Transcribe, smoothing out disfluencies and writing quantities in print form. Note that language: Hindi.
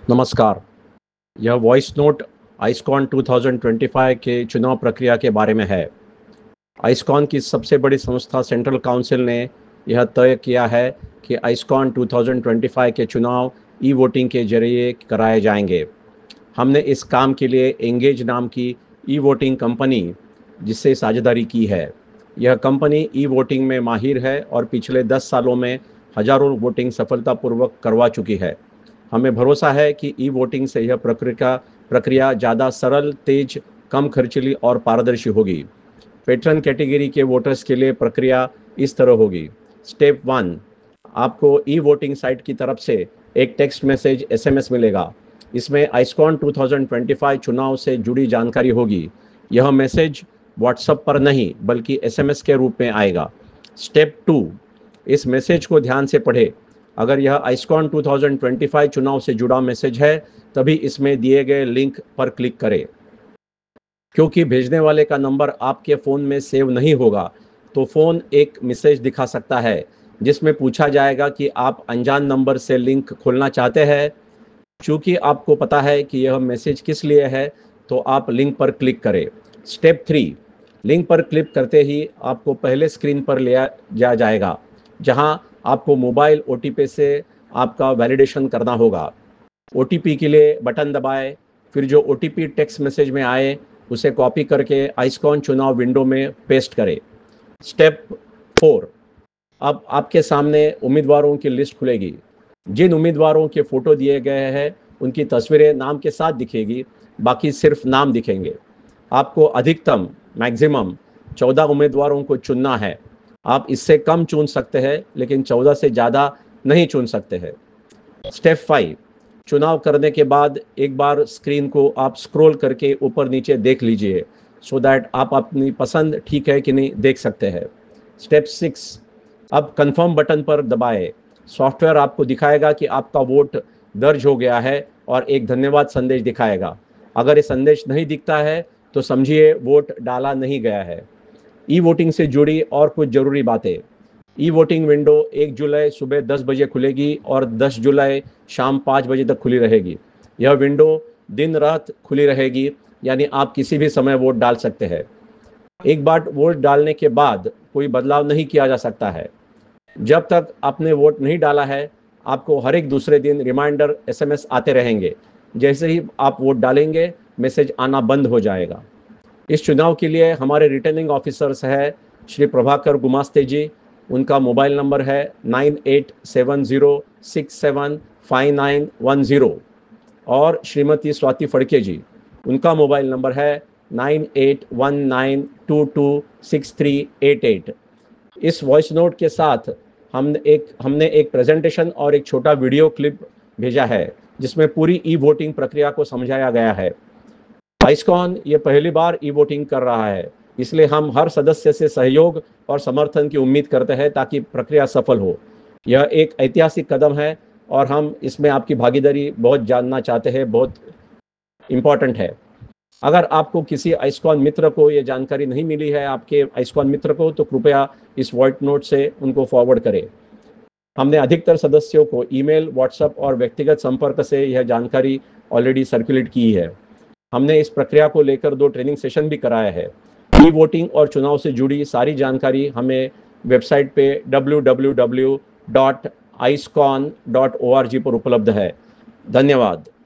नमस्कार। यह वॉइस नोट आइस्कॉन 2025 के चुनाव प्रक्रिया के बारे में है। आइस्कॉन की सबसे बड़ी संस्था सेंट्रल काउंसिल ने यह तय किया है कि आइस्कॉन 2025 के चुनाव ई वोटिंग के जरिए कराए जाएंगे। हमने इस काम के लिए एंगेज नाम की ई वोटिंग कंपनी जिससे साझेदारी की है। यह कंपनी ई वोटिंग में माहिर है और पिछले 10 सालों में हजारों वोटिंग सफलतापूर्वक करवा चुकी है। हमें भरोसा है कि ई वोटिंग से यह प्रक्रिया ज़्यादा सरल, तेज, कम खर्चीली और पारदर्शी होगी। पेट्रन कैटेगरी के वोटर्स के लिए प्रक्रिया इस तरह होगी। स्टेप 1, आपको ई वोटिंग साइट की तरफ से एक टेक्स्ट मैसेज एसएमएस मिलेगा। इसमें आइस्कॉन 2025 चुनाव से जुड़ी जानकारी होगी। यह मैसेज व्हाट्सएप पर नहीं बल्कि एसएमएस के रूप में आएगा। स्टेप 2, इस मैसेज को ध्यान से पढ़ें। अगर यह आइस्कॉन 2025 चुनाव से जुड़ा मैसेज है तभी इसमें दिए गए लिंक पर क्लिक करें। क्योंकि भेजने वाले का नंबर आपके फ़ोन में सेव नहीं होगा तो फ़ोन एक मैसेज दिखा सकता है जिसमें पूछा जाएगा कि आप अनजान नंबर से लिंक खोलना चाहते हैं। चूँकि आपको पता है कि यह मैसेज किस लिए है तो आप लिंक पर क्लिक करें। स्टेप 3, लिंक पर क्लिक करते ही आपको पहले स्क्रीन पर ले जाएगा जहां आपको मोबाइल ओटीपी से आपका वैलिडेशन करना होगा। ओटीपी के लिए बटन दबाएं, फिर जो ओटीपी टेक्स्ट मैसेज में आए उसे कॉपी करके आइस्कॉन चुनाव विंडो में पेस्ट करें। स्टेप 4, अब आपके सामने उम्मीदवारों की लिस्ट खुलेगी। जिन उम्मीदवारों के फोटो दिए गए हैं उनकी तस्वीरें नाम के साथ दिखेगी, बाकी सिर्फ नाम दिखेंगे। आपको अधिकतम मैक्सिमम 14 उम्मीदवारों को चुनना है। आप इससे कम चुन सकते हैं लेकिन 14 से ज़्यादा नहीं चुन सकते हैं। स्टेप 5, चुनाव करने के बाद एक बार स्क्रीन को आप स्क्रॉल करके ऊपर नीचे देख लीजिए सो दैट आप अपनी पसंद ठीक है कि नहीं देख सकते हैं। स्टेप 6, अब कंफर्म बटन पर दबाएं। सॉफ्टवेयर आपको दिखाएगा कि आपका वोट दर्ज हो गया है और एक धन्यवाद संदेश दिखाएगा। अगर ये संदेश नहीं दिखता है तो समझिए वोट डाला नहीं गया है। ई वोटिंग से जुड़ी और कुछ ज़रूरी बातें। ई वोटिंग विंडो 1 जुलाई सुबह 10 बजे खुलेगी और 10 जुलाई शाम 5 बजे तक खुली रहेगी। यह विंडो दिन रात खुली रहेगी, यानी आप किसी भी समय वोट डाल सकते हैं। एक बार वोट डालने के बाद कोई बदलाव नहीं किया जा सकता है। जब तक आपने वोट नहीं डाला है आपको हर एक दूसरे दिन रिमाइंडर एसएमएस आते रहेंगे। जैसे ही आप वोट डालेंगे मैसेज आना बंद हो जाएगा। इस चुनाव के लिए हमारे रिटर्निंग ऑफिसर्स है श्री प्रभाकर गुमास्ते जी। उनका मोबाइल नंबर है 9870675910 और श्रीमती स्वाति फड़के जी, उनका मोबाइल नंबर है 9819226388। इस वॉइस नोट के साथ हमने एक प्रेजेंटेशन और एक छोटा वीडियो क्लिप भेजा है जिसमें पूरी ई वोटिंग प्रक्रिया को समझाया गया है। आइस्कॉन ये पहली बार ई वोटिंग कर रहा है, इसलिए हम हर सदस्य से सहयोग और समर्थन की उम्मीद करते हैं ताकि प्रक्रिया सफल हो। यह एक ऐतिहासिक कदम है और हम इसमें आपकी भागीदारी बहुत जानना चाहते हैं, बहुत इम्पॉर्टेंट है। अगर आपको किसी आइस्कॉन मित्र को ये जानकारी नहीं मिली है आपके आइस्कॉन मित्र को तो कृपया इस वॉइस नोट से उनको फॉरवर्ड करें। हमने अधिकतर सदस्यों को ईमेल, व्हाट्सएप और व्यक्तिगत संपर्क से यह जानकारी ऑलरेडी सर्कुलेट की है। हमने इस प्रक्रिया को लेकर 2 ट्रेनिंग सेशन भी कराया है। ई वोटिंग और चुनाव से जुड़ी सारी जानकारी हमें वेबसाइट पे www.iscon.org पर उपलब्ध है। धन्यवाद।